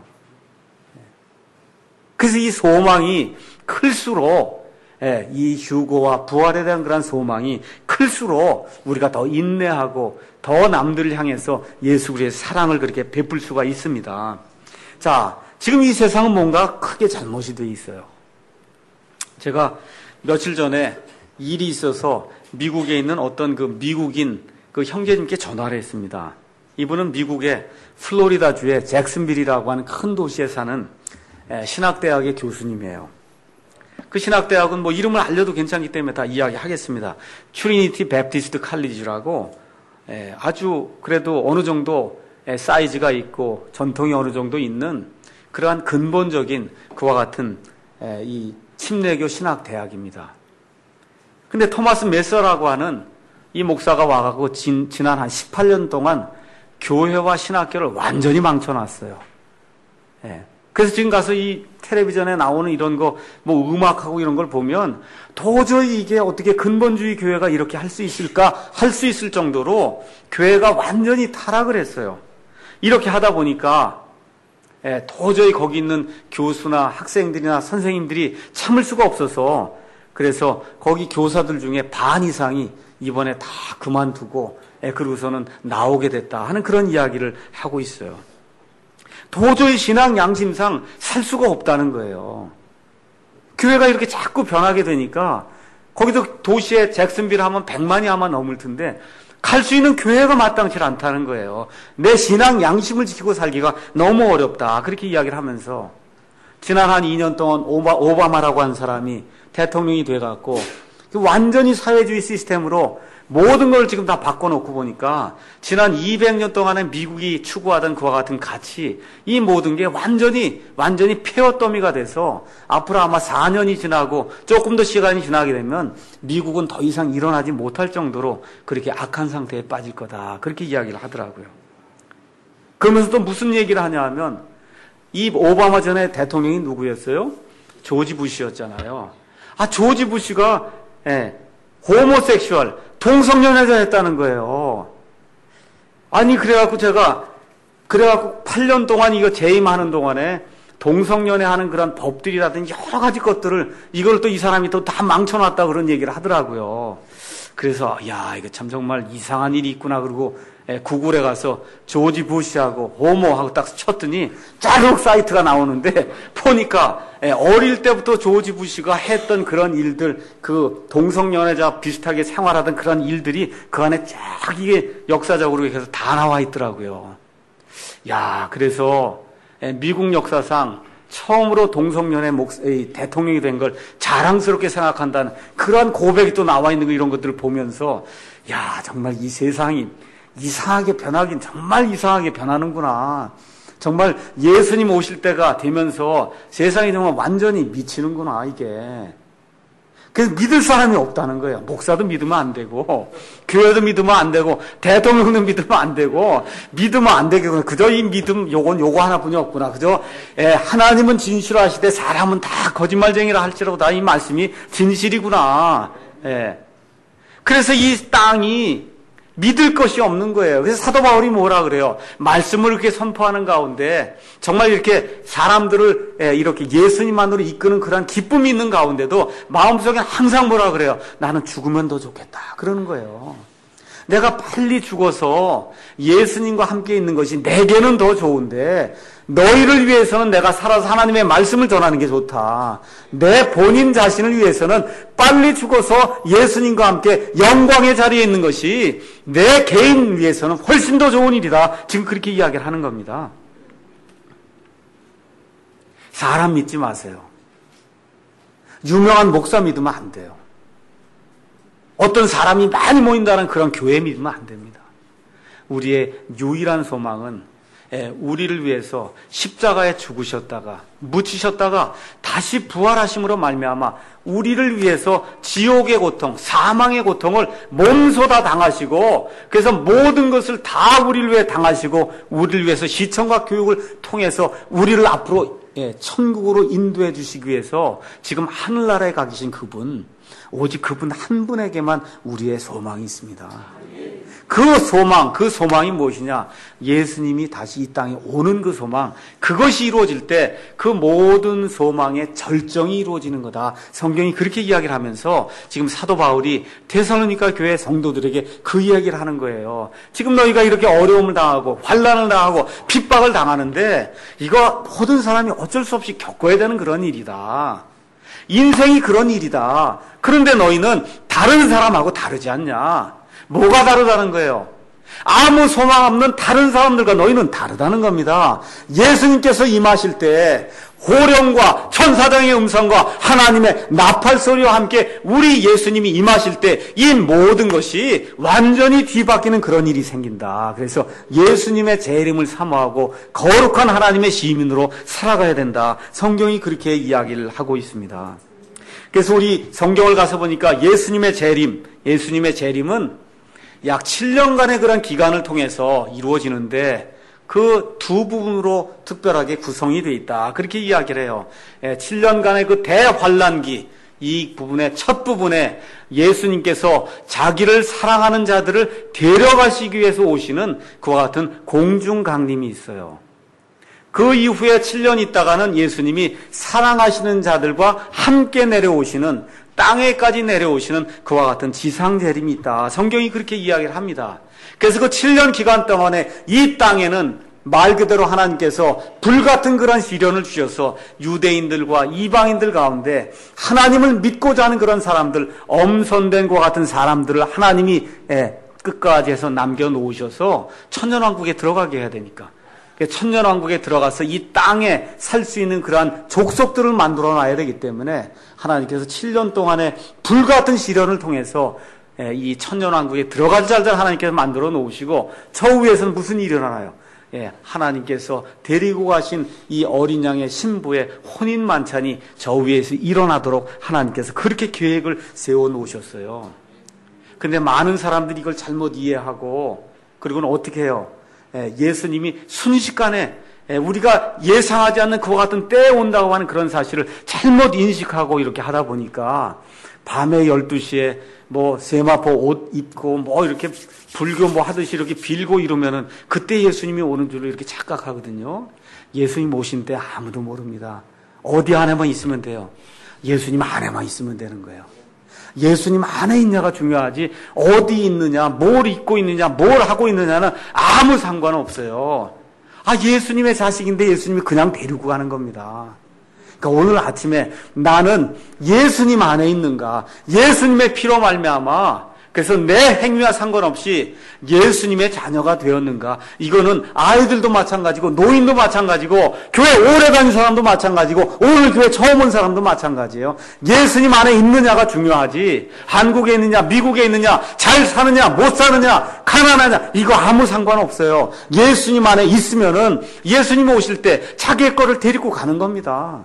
그래서 이 소망이 클수록 이 휴거와 부활에 대한 그런 소망이 클수록 우리가 더 인내하고 더 남들을 향해서 예수 그리스도의 사랑을 그렇게 베풀 수가 있습니다. 자, 지금 이 세상은 뭔가 크게 잘못이 되어 있어요. 제가 며칠 전에 일이 있어서 미국에 있는 어떤 그 미국인 그 형제님께 전화를 했습니다. 이분은 미국의 플로리다주의 잭슨빌이라고 하는 큰 도시에 사는 신학대학의 교수님이에요. 그 신학대학은 뭐 이름을 알려도 괜찮기 때문에 다 이야기하겠습니다. 트리니티 베프티스트 칼리지라고 아주 그래도 어느 정도 사이즈가 있고 전통이 어느 정도 있는 그러한 근본적인 그와 같은 이 침례교 신학대학입니다. 근데 토마스 메서라고 하는 이 목사가 와가지고 지난 한 18년 동안 교회와 신학교를 완전히 망쳐놨어요. 그래서 지금 가서 이 텔레비전에 나오는 이런 거, 뭐 음악하고 이런 걸 보면 도저히 이게 어떻게 근본주의 교회가 이렇게 할 수 있을까? 할 수 있을 정도로 교회가 완전히 타락을 했어요. 이렇게 하다 보니까 도저히 거기 있는 교수나 학생들이나 선생님들이 참을 수가 없어서 그래서 거기 교사들 중에 반 이상이 이번에 다 그만두고 그러고서는 나오게 됐다 하는 그런 이야기를 하고 있어요. 도저히 신앙 양심상 살 수가 없다는 거예요. 교회가 이렇게 자꾸 변하게 되니까 거기도 도시에 잭슨빌 하면 100만이 아마 넘을 텐데 갈 수 있는 교회가 마땅치 않다는 거예요. 내 신앙 양심을 지키고 살기가 너무 어렵다. 그렇게 이야기를 하면서 지난 한 2년 동안 오바마라고 한 사람이 대통령이 돼갖고 완전히 사회주의 시스템으로 모든 걸 지금 다 바꿔놓고 보니까 지난 200년 동안에 미국이 추구하던 그와 같은 가치, 이 모든 게 완전히 폐허더미가 돼서 앞으로 아마 4년이 지나고 조금 더 시간이 지나게 되면 미국은 더 이상 일어나지 못할 정도로 그렇게 악한 상태에 빠질 거다. 그렇게 이야기를 하더라고요. 그러면서 또 무슨 얘기를 하냐 하면 이 오바마 전에 대통령이 누구였어요? 조지 부시였잖아요. 조지 부시가 호모섹슈얼, 동성연애자 했다는 거예요. 그래갖고 8년 동안 이거 재임하는 동안에 동성연애 하는 그런 법들이라든지 여러 가지 것들을 이걸 또 이 사람이 또 다 망쳐놨다 그런 얘기를 하더라고요. 그래서, 이거 참 정말 이상한 일이 있구나. 그러고 구글에 가서 조지 부시하고 호모하고 딱 쳤더니 짜르륵 사이트가 나오는데 보니까 어릴 때부터 조지 부시가 했던 그런 일들, 그 동성연애자 비슷하게 생활하던 그런 일들이 그 안에 쫙 이게 역사적으로 해서 다 나와 있더라고요. 그래서 미국 역사상 처음으로 동성연애 대통령이 된 걸 자랑스럽게 생각한다는 그런 고백이 또 나와 있는 거 이런 것들을 보면서 정말 이 세상이 이상하게 변하긴 정말 이상하게 변하는구나. 정말 예수님 오실 때가 되면서 세상이 정말 완전히 미치는구나 이게. 그래서 믿을 사람이 없다는 거예요. 목사도 믿으면 안 되고 교회도 믿으면 안 되고 대통령도 믿으면 안 되고 믿으면 안 되겠구나. 그저 이 믿음 요거 하나뿐이 없구나. 그저 하나님은 진실하시되 사람은 다 거짓말쟁이라 할지라도 다 이 말씀이 진실이구나. 그래서 이 땅이 믿을 것이 없는 거예요. 그래서 사도 바울이 뭐라 그래요? 말씀을 이렇게 선포하는 가운데 정말 이렇게 사람들을 이렇게 예수님만으로 이끄는 그런 기쁨이 있는 가운데도 마음속에 항상 뭐라 그래요? 나는 죽으면 더 좋겠다. 그러는 거예요. 내가 빨리 죽어서 예수님과 함께 있는 것이 내게는 더 좋은데 너희를 위해서는 내가 살아서 하나님의 말씀을 전하는 게 좋다. 내 본인 자신을 위해서는 빨리 죽어서 예수님과 함께 영광의 자리에 있는 것이 내 개인 위해서는 훨씬 더 좋은 일이다. 지금 그렇게 이야기를 하는 겁니다. 사람 믿지 마세요. 유명한 목사 믿으면 안 돼요. 어떤 사람이 많이 모인다는 그런 교회 믿으면 안 됩니다. 우리의 유일한 소망은 우리를 위해서 십자가에 죽으셨다가 묻히셨다가 다시 부활하심으로 말미암아 우리를 위해서 지옥의 고통, 사망의 고통을 몸소 다 당하시고 그래서 모든 것을 다 우리를 위해 당하시고 우리를 위해서 시청과 교육을 통해서 우리를 앞으로 천국으로 인도해 주시기 위해서 지금 하늘나라에 가 계신 그분, 오직 그분 한 분에게만 우리의 소망이 있습니다. 그 소망이 무엇이냐? 예수님이 다시 이 땅에 오는 그 소망, 그것이 이루어질 때 그 모든 소망의 절정이 이루어지는 거다. 성경이 그렇게 이야기를 하면서 지금 사도 바울이 데살로니가 교회 성도들에게 그 이야기를 하는 거예요. 지금 너희가 이렇게 어려움을 당하고 환난을 당하고 핍박을 당하는데 이거 모든 사람이 어쩔 수 없이 겪어야 되는 그런 일이다. 인생이 그런 일이다. 그런데 너희는 다른 사람하고 다르지 않냐? 뭐가 다르다는 거예요? 아무 소망 없는 다른 사람들과 너희는 다르다는 겁니다. 예수님께서 임하실 때 호령과 천사장의 음성과 하나님의 나팔 소리와 함께 우리 예수님이 임하실 때 이 모든 것이 완전히 뒤바뀌는 그런 일이 생긴다. 그래서 예수님의 재림을 사모하고 거룩한 하나님의 시민으로 살아가야 된다. 성경이 그렇게 이야기를 하고 있습니다. 그래서 우리 성경을 가서 보니까 예수님의 재림은 약 7년간의 그런 기간을 통해서 이루어지는데 그 두 부분으로 특별하게 구성이 되어 있다. 그렇게 이야기를 해요. 7년간의 그 대환란기, 이 부분의 첫 부분에 예수님께서 자기를 사랑하는 자들을 데려가시기 위해서 오시는 그와 같은 공중강림이 있어요. 그 이후에 7년 있다가는 예수님이 사랑하시는 자들과 함께 내려오시는, 땅에까지 내려오시는 그와 같은 지상재림이 있다. 성경이 그렇게 이야기를 합니다. 그래서 그 7년 기간 동안에 이 땅에는 말 그대로 하나님께서 불같은 그런 시련을 주셔서 유대인들과 이방인들 가운데 하나님을 믿고자 하는 그런 사람들, 엄선된 것 같은 사람들을 하나님이 끝까지 해서 남겨놓으셔서 천년왕국에 들어가게 해야 되니까, 천년왕국에 들어가서 이 땅에 살 수 있는 그러한 족속들을 만들어 놔야 되기 때문에 하나님께서 7년 동안의 불같은 시련을 통해서 이 천년왕국에 들어갈 자들 하나님께서 만들어 놓으시고, 저 위에서는 무슨 일이 일어나요? 하나님께서 데리고 가신 이 어린 양의 신부의 혼인 만찬이 저 위에서 일어나도록 하나님께서 그렇게 계획을 세워 놓으셨어요. 근데 많은 사람들이 이걸 잘못 이해하고, 그리고는 어떻게 해요? 예수님이 순식간에 우리가 예상하지 않는 그와 같은 때에 온다고 하는 그런 사실을 잘못 인식하고 이렇게 하다 보니까 밤에 12시에 세마포 옷 입고 이렇게 불교 하듯이 이렇게 빌고 이러면은 그때 예수님이 오는 줄로 이렇게 착각하거든요. 예수님 오신 때 아무도 모릅니다. 어디 안에만 있으면 돼요. 예수님 안에만 있으면 되는 거예요. 예수님 안에 있냐가 중요하지, 어디 있느냐, 뭘 입고 있느냐, 뭘 하고 있느냐는 아무 상관없어요. 예수님의 자식인데 예수님이 그냥 데리고 가는 겁니다. 그러니까 오늘 아침에 나는 예수님 안에 있는가, 예수님의 피로 말미암아 그래서 내 행위와 상관없이 예수님의 자녀가 되었는가, 이거는 아이들도 마찬가지고 노인도 마찬가지고 교회 오래 다닌 사람도 마찬가지고 오늘 교회 처음 온 사람도 마찬가지예요. 예수님 안에 있느냐가 중요하지, 한국에 있느냐 미국에 있느냐, 잘 사느냐 못 사느냐, 가난하냐, 이거 아무 상관없어요. 예수님 안에 있으면은 예수님 오실 때 자기의 거를 데리고 가는 겁니다.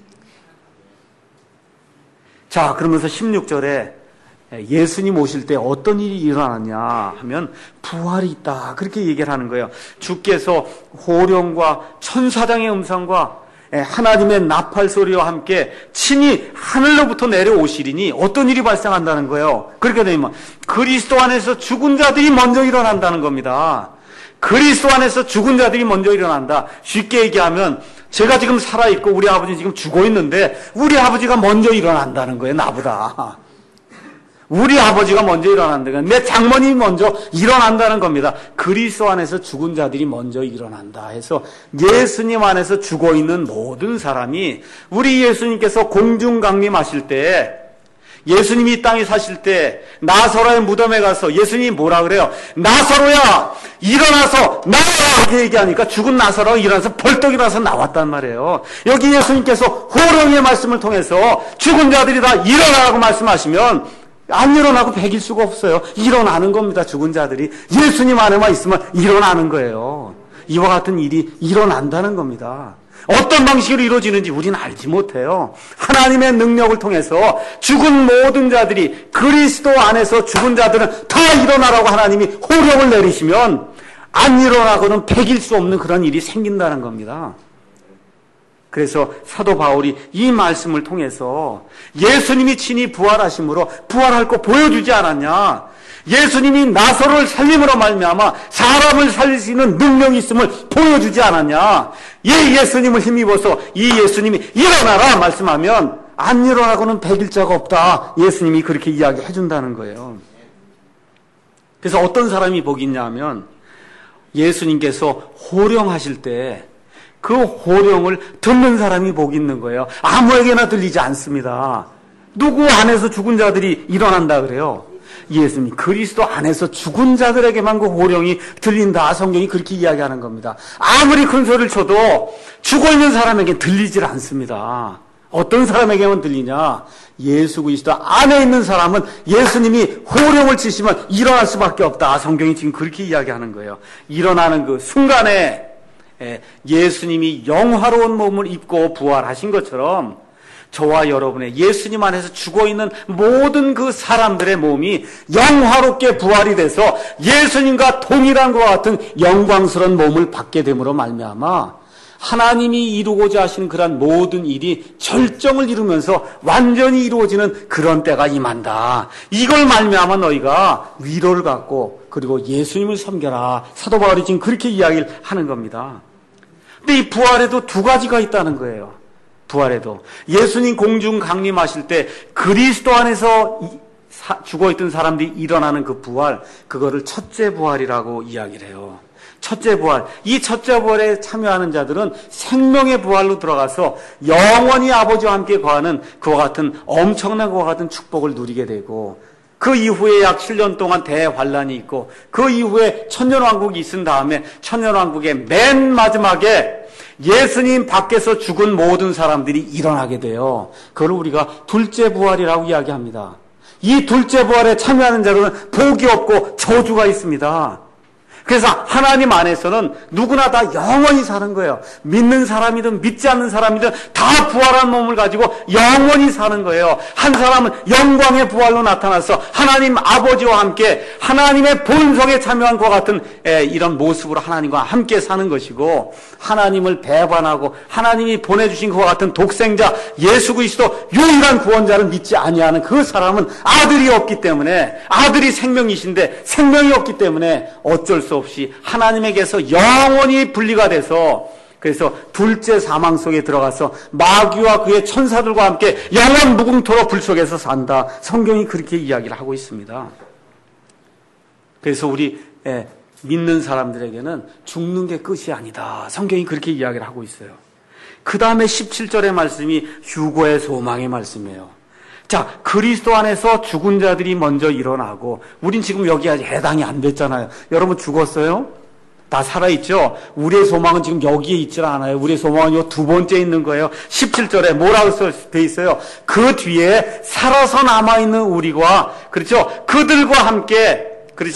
자, 그러면서 16절에 예수님 오실 때 어떤 일이 일어나냐 하면 부활이 있다, 그렇게 얘기를 하는 거예요. 주께서 호령과 천사장의 음성과 하나님의 나팔 소리와 함께 친히 하늘로부터 내려오시리니 어떤 일이 발생한다는 거예요. 그렇게 되면 그리스도 안에서 죽은 자들이 먼저 일어난다는 겁니다. 그리스도 안에서 죽은 자들이 먼저 일어난다. 쉽게 얘기하면 제가 지금 살아있고 우리 아버지 지금 죽어 있는데 우리 아버지가 먼저 일어난다는 거예요, 나보다. 우리 아버지가 먼저 일어난다는 거예요. 내 장모님이 먼저 일어난다는 겁니다. 그리스도 안에서 죽은 자들이 먼저 일어난다 해서 예수님 안에서 죽어 있는 모든 사람이, 우리 예수님께서 공중강림하실 때, 예수님이 이 땅에 사실 때 나사로의 무덤에 가서 예수님이 뭐라 그래요? 나사로야 일어나서 나와라, 이렇게 얘기하니까 죽은 나사로가 일어나서 벌떡 일어나서 나왔단 말이에요. 여기 예수님께서 호령의 말씀을 통해서 죽은 자들이 다 일어나라고 말씀하시면 안 일어나고 배길 수가 없어요. 일어나는 겁니다. 죽은 자들이 예수님 안에만 있으면 일어나는 거예요. 이와 같은 일이 일어난다는 겁니다. 어떤 방식으로 이루어지는지 우리는 알지 못해요. 하나님의 능력을 통해서 죽은 모든 자들이, 그리스도 안에서 죽은 자들은 다 일어나라고 하나님이 호령을 내리시면 안 일어나고는 배길 수 없는 그런 일이 생긴다는 겁니다. 그래서 사도 바울이 이 말씀을 통해서 예수님이 친히 부활하심으로 부활할 거 보여주지 않았냐, 예수님이 나사로를 살림으로 말미암아 사람을 살릴 수 있는 능력이 있음을 보여주지 않았냐, 예수님을 힘입어서 이 예수님이 일어나라 말씀하면 안 일어나고는 배길 자가 없다, 예수님이 그렇게 이야기해 준다는 거예요. 그래서 어떤 사람이 복이 있냐 하면 예수님께서 호령하실 때 그 호령을 듣는 사람이 복이 있는 거예요. 아무에게나 들리지 않습니다. 누구 안에서 죽은 자들이 일어난다 그래요? 예수님 그리스도 안에서 죽은 자들에게만 그 호령이 들린다, 성경이 그렇게 이야기하는 겁니다. 아무리 큰 소리를 쳐도 죽어 있는 사람에게 들리질 않습니다. 어떤 사람에게만 들리냐, 예수 그리스도 안에 있는 사람은 예수님이 호령을 치시면 일어날 수밖에 없다, 성경이 지금 그렇게 이야기하는 거예요. 일어나는 그 순간에 예수님이 영화로운 몸을 입고 부활하신 것처럼 저와 여러분의 예수님 안에서 죽어있는 모든 그 사람들의 몸이 영화롭게 부활이 돼서 예수님과 동일한 것과 같은 영광스러운 몸을 받게 됨으로 말미암아 하나님이 이루고자 하시는 그러한 모든 일이 절정을 이루면서 완전히 이루어지는 그런 때가 임한다. 이걸 말미암아 너희가 위로를 갖고 그리고 예수님을 섬겨라. 사도 바울이 지금 그렇게 이야기를 하는 겁니다. 근데 이 부활에도 두 가지가 있다는 거예요. 부활에도 예수님 공중 강림하실 때 그리스도 안에서 죽어있던 사람들이 일어나는 그 부활, 그거를 첫째 부활이라고 이야기를 해요. 첫째 부활. 이 첫째 부활에 참여하는 자들은 생명의 부활로 들어가서 영원히 아버지와 함께 거하는 그와 같은 엄청난 것과 같은 축복을 누리게 되고, 그 이후에 약 7년 동안 대환란이 있고, 그 이후에 천년왕국이 있은 다음에 천년왕국의 맨 마지막에 예수님 밖에서 죽은 모든 사람들이 일어나게 돼요. 그걸 우리가 둘째 부활이라고 이야기합니다. 이 둘째 부활에 참여하는 자로는 복이 없고 저주가 있습니다. 그래서 하나님 안에서는 누구나 다 영원히 사는 거예요. 믿는 사람이든 믿지 않는 사람이든 다 부활한 몸을 가지고 영원히 사는 거예요. 한 사람은 영광의 부활로 나타나서 하나님 아버지와 함께 하나님의 본성에 참여한 것 같은 이런 모습으로 하나님과 함께 사는 것이고, 하나님을 배반하고 하나님이 보내주신 것과 같은 독생자 예수 그리스도 유일한 구원자를 믿지 아니하는 그 사람은 아들이 없기 때문에, 아들이 생명이신데 생명이 없기 때문에 어쩔 수 없이 하나님에게서 영원히 분리가 돼서, 그래서 둘째 사망 속에 들어가서 마귀와 그의 천사들과 함께 영원 무궁토록 불 속에서 산다. 성경이 그렇게 이야기를 하고 있습니다. 그래서 우리 믿는 사람들에게는 죽는 게 끝이 아니다. 성경이 그렇게 이야기를 하고 있어요. 그 다음에 17절의 말씀이 휴거의 소망의 말씀이에요. 자, 그리스도 안에서 죽은 자들이 먼저 일어나고, 우린 지금 여기 아직 해당이 안 됐잖아요. 여러분 죽었어요? 다 살아있죠? 우리의 소망은 지금 여기에 있질 않아요. 우리의 소망은 요 두 번째 있는 거예요. 17절에 뭐라고 돼 있어요? 그 뒤에 살아서 남아있는 우리가, 그렇죠? 그들과 함께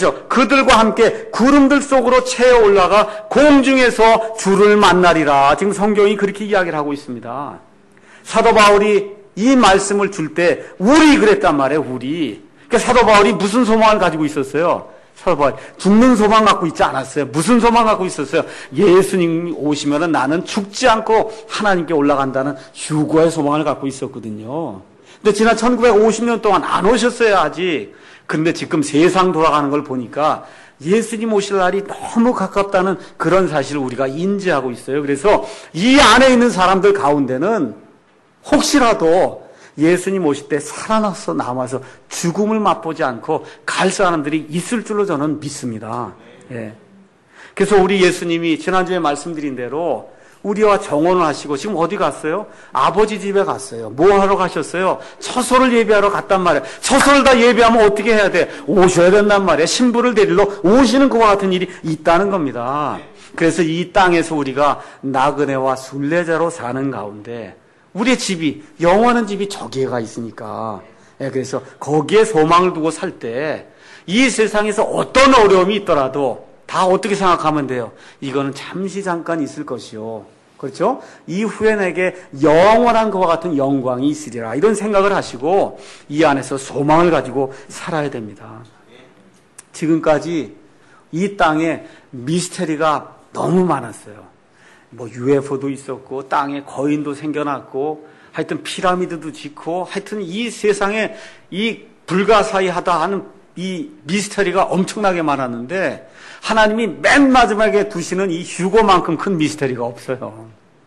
구름들 속으로 채어 올라가 공중에서 주를 만나리라. 지금 성경이 그렇게 이야기를 하고 있습니다. 사도 바울이 이 말씀을 줄 때 우리 그랬단 말이에요. 우리. 그러니까 사도 바울이 무슨 소망을 가지고 있었어요? 사도 바울이 죽는 소망 갖고 있지 않았어요. 무슨 소망 갖고 있었어요? 예수님 오시면은 나는 죽지 않고 하나님께 올라간다는 휴거의 소망을 갖고 있었거든요. 근데 지난 1950년 동안 안 오셨어요, 아직. 근데 지금 세상 돌아가는 걸 보니까 예수님 오실 날이 너무 가깝다는 그런 사실을 우리가 인지하고 있어요. 그래서 이 안에 있는 사람들 가운데는 혹시라도 예수님 오실 때 살아나서 남아서 죽음을 맛보지 않고 갈 사람들이 있을 줄로 저는 믿습니다. 예. 그래서 우리 예수님이 지난주에 말씀드린 대로 우리와 정원을 하시고 지금 어디 갔어요? 아버지 집에 갔어요. 뭐 하러 가셨어요? 처소를 예비하러 갔단 말이에요. 처소를 다 예비하면 어떻게 해야 돼? 오셔야 된단 말이에요. 신부를 데리러 오시는 것과 같은 일이 있다는 겁니다. 그래서 이 땅에서 우리가 나그네와 순례자로 사는 가운데 우리의 집이, 영원한 집이 저기에가 있으니까, 그래서 거기에 소망을 두고 살 때 이 세상에서 어떤 어려움이 있더라도 다 어떻게 생각하면 돼요? 이거는 잠시 잠깐 있을 것이요. 그렇죠? 이후에 내게 영원한 것과 같은 영광이 있으리라. 이런 생각을 하시고 이 안에서 소망을 가지고 살아야 됩니다. 지금까지 이 땅에 미스테리가 너무 많았어요. 뭐 UFO도 있었고 땅에 거인도 생겨났고 하여튼 피라미드도 짓고 하여튼 이 세상에 이 불가사의하다 하는 이 미스터리가 엄청나게 많았는데 하나님이 맨 마지막에 두시는 이 휴거만큼 큰 미스터리가 없어요.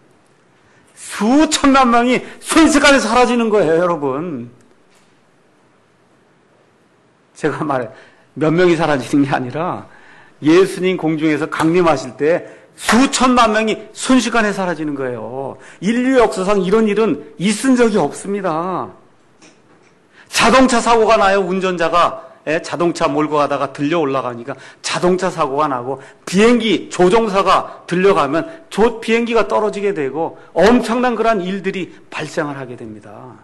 수천만 명이 순식간에 사라지는 거예요, 여러분. 제가 말해 몇 명이 사라지는 게 아니라 예수님 공중에서 강림하실 때 수천만 명이 순식간에 사라지는 거예요. 인류 역사상 이런 일은 있은 적이 없습니다. 자동차 사고가 나요. 운전자가 자동차 몰고 가다가 들려 올라가니까 자동차 사고가 나고, 비행기 조종사가 들려가면 비행기가 떨어지게 되고 엄청난 그런 일들이 발생을 하게 됩니다.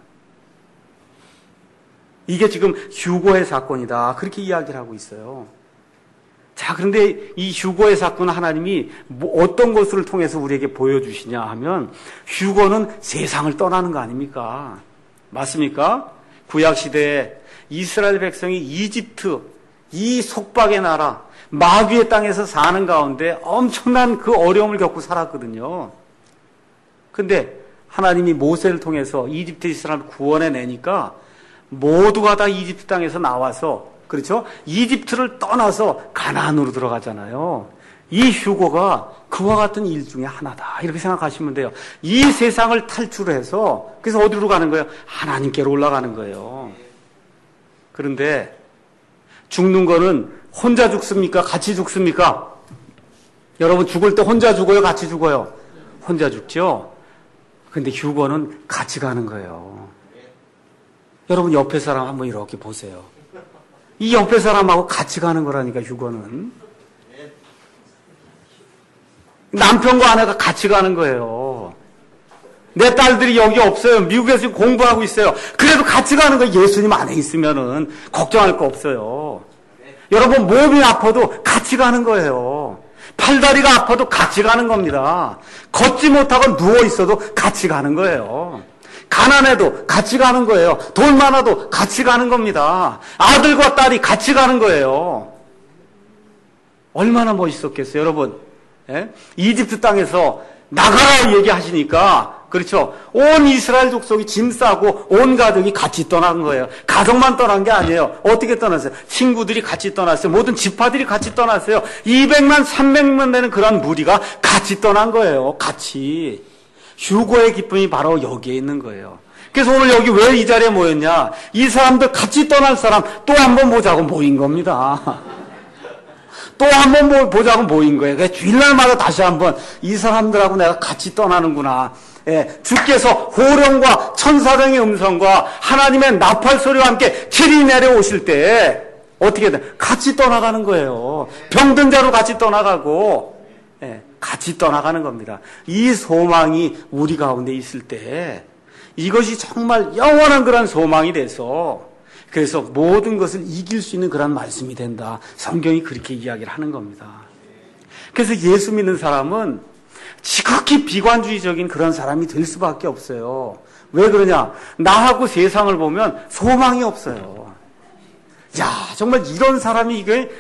이게 지금 휴거의 사건이다. 그렇게 이야기를 하고 있어요. 자, 그런데 이 휴거의 사건은 하나님이 어떤 것을 통해서 우리에게 보여주시냐 하면 휴거는 세상을 떠나는 거 아닙니까? 맞습니까? 구약시대에 이스라엘 백성이 이집트, 이 속박의 나라, 마귀의 땅에서 사는 가운데 엄청난 그 어려움을 겪고 살았거든요. 근데 하나님이 모세를 통해서 이집트 이스라엘을 구원해내니까 모두가 다 이집트 땅에서 나와서, 그렇죠? 이집트를 떠나서 가나안으로 들어가잖아요. 이 휴거가 그와 같은 일 중에 하나다, 이렇게 생각하시면 돼요. 이 세상을 탈출해서, 그래서 어디로 가는 거예요? 하나님께로 올라가는 거예요. 그런데 죽는 거는 혼자 죽습니까? 같이 죽습니까? 여러분, 죽을 때 혼자 죽어요? 같이 죽어요? 혼자 죽죠? 근데 휴거는 같이 가는 거예요. 여러분, 옆에 사람 한번 이렇게 보세요. 이 옆에 사람하고 같이 가는 거라니까, 휴거는. 남편과 아내가 같이 가는 거예요. 내 딸들이 여기 없어요. 미국에서 공부하고 있어요. 그래도 같이 가는 거예요. 예수님 안에 있으면은 걱정할 거 없어요. 여러분, 몸이 아파도 같이 가는 거예요. 팔다리가 아파도 같이 가는 겁니다. 걷지 못하고 누워 있어도 같이 가는 거예요. 가난해도 같이 가는 거예요. 돈 많아도 같이 가는 겁니다. 아들과 딸이 같이 가는 거예요. 얼마나 멋있었겠어요, 여러분. 예? 이집트 땅에서 나가라 얘기하시니까, 그렇죠? 온 이스라엘 족속이 짐 싸고 온 가족이 같이 떠난 거예요. 가족만 떠난 게 아니에요. 어떻게 떠났어요? 친구들이 같이 떠났어요. 모든 지파들이 같이 떠났어요. 200만, 300만 되는 그런 무리가 같이 떠난 거예요. 같이. 휴거의 기쁨이 바로 여기에 있는 거예요. 그래서 오늘 여기 왜 이 자리에 모였냐? 이 사람들 같이 떠날 사람 또 한 번 보자고 모인 겁니다. 또 한 번 보자고 모인 거예요. 그래서 주일날마다 다시 한번 이 사람들하고 내가 같이 떠나는구나. 예, 주께서 호령과 천사장의 음성과 하나님의 나팔 소리와 함께 길이 내려오실 때 어떻게 돼? 같이 떠나가는 거예요. 병든 자로 같이 떠나가고, 예, 같이 떠나가는 겁니다. 이 소망이 우리 가운데 있을 때 이것이 정말 영원한 그런 소망이 돼서, 그래서 모든 것을 이길 수 있는 그런 말씀이 된다. 성경이 그렇게 이야기를 하는 겁니다. 그래서 예수 믿는 사람은 지극히 비관주의적인 그런 사람이 될 수밖에 없어요. 왜 그러냐? 나하고 세상을 보면 소망이 없어요. 야, 정말 이런 사람이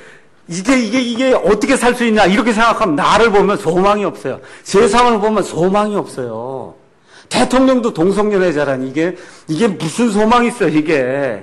이게 어떻게 살 수 있냐? 이렇게 생각하면 나를 보면 소망이 없어요. 세상을 보면 소망이 없어요. 대통령도 동성연애자라니 이게 무슨 소망이 있어요, 이게.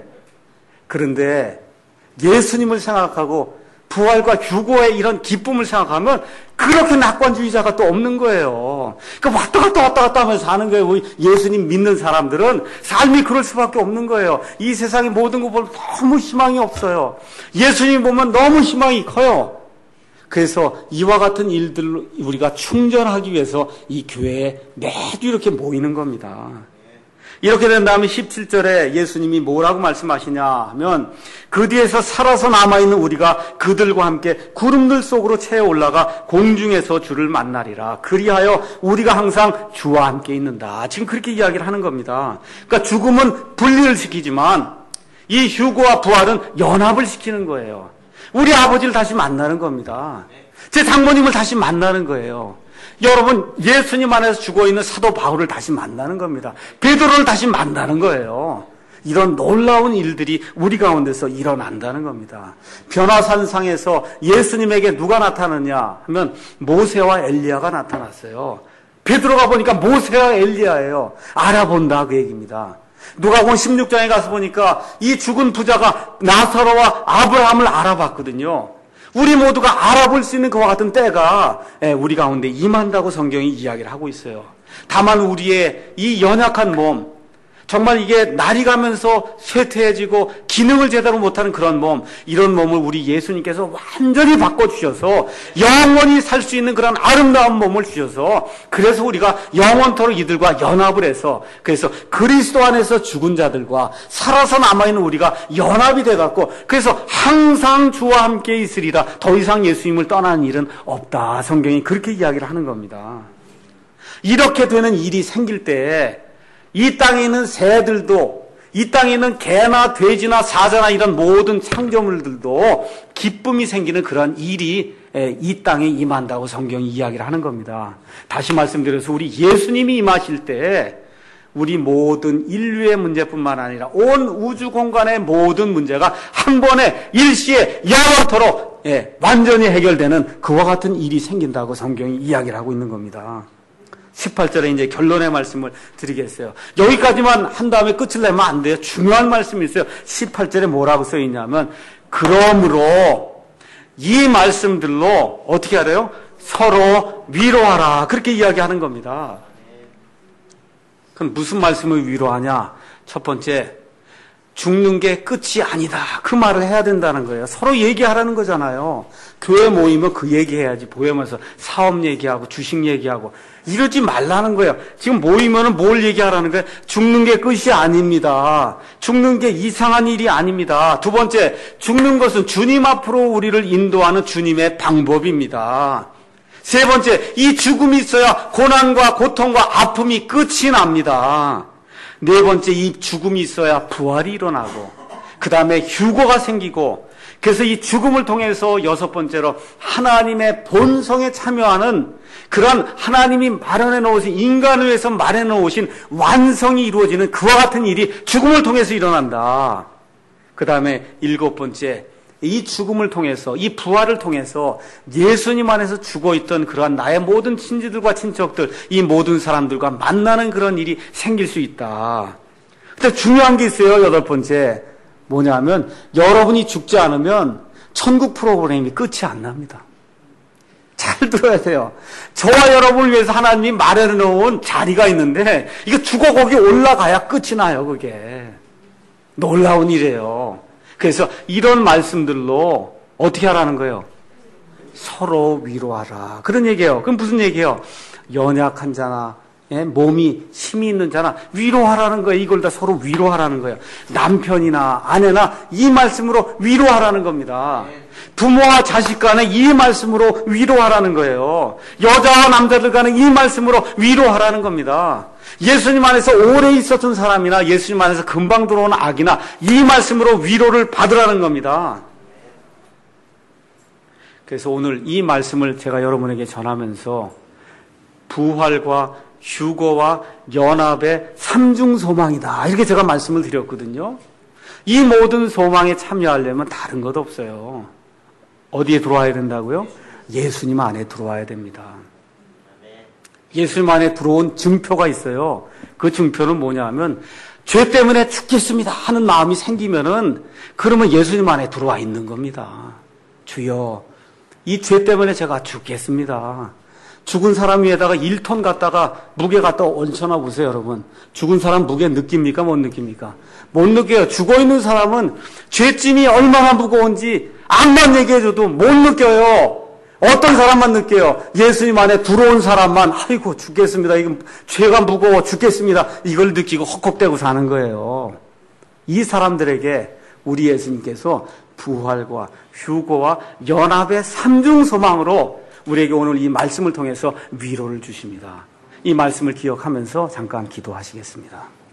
그런데 예수님을 생각하고 부활과 휴거의 이런 기쁨을 생각하면 그렇게 낙관주의자가 또 없는 거예요. 그러니까 왔다 갔다 하면서 사는 거예요. 우리 예수님 믿는 사람들은 삶이 그럴 수밖에 없는 거예요. 이 세상의 모든 거 보면 너무 희망이 없어요. 예수님 보면 너무 희망이 커요. 그래서 이와 같은 일들로 우리가 충전하기 위해서 이 교회에 매주 이렇게 모이는 겁니다. 이렇게 된 다음에 17절에 예수님이 뭐라고 말씀하시냐 하면, 그 뒤에서 살아서 남아있는 우리가 그들과 함께 구름들 속으로 채에 올라가 공중에서 주를 만나리라. 그리하여 우리가 항상 주와 함께 있는다. 지금 그렇게 이야기를 하는 겁니다. 그러니까 죽음은 분리를 시키지만 이 휴거와 부활은 연합을 시키는 거예요. 우리 아버지를 다시 만나는 겁니다. 제 장모님을 다시 만나는 거예요. 여러분, 예수님 안에서 죽어있는 사도 바울을 다시 만나는 겁니다. 베드로를 다시 만나는 거예요. 이런 놀라운 일들이 우리 가운데서 일어난다는 겁니다. 변화산상에서 예수님에게 누가 나타났냐 하면 모세와 엘리야가 나타났어요. 베드로가 보니까 모세와 엘리야예요. 알아본다, 그 얘기입니다. 누가복음 16장에 가서 보니까 이 죽은 부자가 나사로와 아브라함을 알아봤거든요. 우리 모두가 알아볼 수 있는 그와 같은 때가 우리 가운데 임한다고 성경이 이야기를 하고 있어요. 다만 우리의 이 연약한 몸, 정말 이게 날이 가면서 쇠퇴해지고 기능을 제대로 못하는 그런 몸, 이런 몸을 우리 예수님께서 완전히 바꿔주셔서 영원히 살 수 있는 그런 아름다운 몸을 주셔서, 그래서 우리가 영원토록 이들과 연합을 해서, 그래서 그리스도 안에서 죽은 자들과 살아서 남아있는 우리가 연합이 돼갖고, 그래서 항상 주와 함께 있으리라. 더 이상 예수님을 떠나는 일은 없다. 성경이 그렇게 이야기를 하는 겁니다. 이렇게 되는 일이 생길 때 이 땅에 있는 새들도 이 땅에 있는 개나 돼지나 사자나 이런 모든 창조물들도 기쁨이 생기는 그런 일이 이 땅에 임한다고 성경이 이야기를 하는 겁니다. 다시 말씀드려서 우리 예수님이 임하실 때 우리 모든 인류의 문제뿐만 아니라 온 우주 공간의 모든 문제가 한 번에 일시에 영원토록 완전히 해결되는 그와 같은 일이 생긴다고 성경이 이야기를 하고 있는 겁니다. 18절에 이제 결론의 말씀을 드리겠어요. 여기까지만 한 다음에 끝을 내면 안 돼요. 중요한 말씀이 있어요. 18절에 뭐라고 써 있냐면 그러므로 이 말씀들로 어떻게 하래요? 서로 위로하라. 그렇게 이야기하는 겁니다. 그럼 무슨 말씀을 위로하냐? 첫 번째, 죽는 게 끝이 아니다. 그 말을 해야 된다는 거예요. 서로 얘기하라는 거잖아요. 교회 모이면 그 얘기해야지. 모이면서 사업 얘기하고 주식 얘기하고 이러지 말라는 거예요. 지금 모이면 뭘 얘기하라는 거예요? 죽는 게 끝이 아닙니다. 죽는 게 이상한 일이 아닙니다. 두 번째, 죽는 것은 주님 앞으로 우리를 인도하는 주님의 방법입니다. 세 번째, 이 죽음이 있어야 고난과 고통과 아픔이 끝이 납니다. 네 번째, 이 죽음이 있어야 부활이 일어나고 그 다음에 휴거가 생기고 그래서 이 죽음을 통해서 여섯 번째로 하나님의 본성에 참여하는 그런 하나님이 마련해 놓으신 인간을 위해서 마련해 놓으신 완성이 이루어지는 그와 같은 일이 죽음을 통해서 일어난다. 그 다음에 일곱 번째, 이 죽음을 통해서 이 부활을 통해서 예수님 안에서 죽어있던 그러한 나의 모든 친지들과 친척들 이 모든 사람들과 만나는 그런 일이 생길 수 있다. 근데 중요한 게 있어요. 여덟 번째 뭐냐면 여러분이 죽지 않으면 천국 프로그램이 끝이 안 납니다. 잘 들어야 돼요. 저와 여러분을 위해서 하나님이 마련해 놓은 자리가 있는데 이거 죽어 거기 올라가야 끝이 나요. 그게 놀라운 일이에요. 그래서 이런 말씀들로 어떻게 하라는 거예요? 서로 위로하라. 그런 얘기예요. 그럼 무슨 얘기예요? 연약한 자나 몸이 힘이 있는 자나 위로하라는 거예요. 이걸 다 서로 위로하라는 거예요. 남편이나 아내나 이 말씀으로 위로하라는 겁니다. 부모와 자식 간에 이 말씀으로 위로하라는 거예요. 여자와 남자들 간에 이 말씀으로 위로하라는 겁니다. 예수님 안에서 오래 있었던 사람이나 예수님 안에서 금방 들어온 아기나 이 말씀으로 위로를 받으라는 겁니다. 그래서 오늘 이 말씀을 제가 여러분에게 전하면서 부활과 휴거와 연합의 삼중 소망이다. 이렇게 제가 말씀을 드렸거든요. 이 모든 소망에 참여하려면 다른 것 없어요. 어디에 들어와야 된다고요? 예수님 안에 들어와야 됩니다. 예수님 안에 들어온 증표가 있어요. 그 증표는 뭐냐면 죄 때문에 죽겠습니다 하는 마음이 생기면은 그러면 예수님 안에 들어와 있는 겁니다. 주여, 이 죄 때문에 제가 죽겠습니다. 죽은 사람 위에다가 1톤 갖다가 무게 갖다가 얹혀놔 보세요, 여러분. 죽은 사람 무게 느낍니까? 못 느낍니까? 못 느껴요. 죽어있는 사람은 죄짐이 얼마나 무거운지 암만 얘기해줘도 못 느껴요. 어떤 사람만 느껴요? 예수님 안에 들어온 사람만 아이고 죽겠습니다. 이거 죄가 무거워 죽겠습니다. 이걸 느끼고 헉헉대고 사는 거예요. 이 사람들에게 우리 예수님께서 부활과 휴거와 연합의 삼중 소망으로 우리에게 오늘 이 말씀을 통해서 위로를 주십니다. 이 말씀을 기억하면서 잠깐 기도하시겠습니다.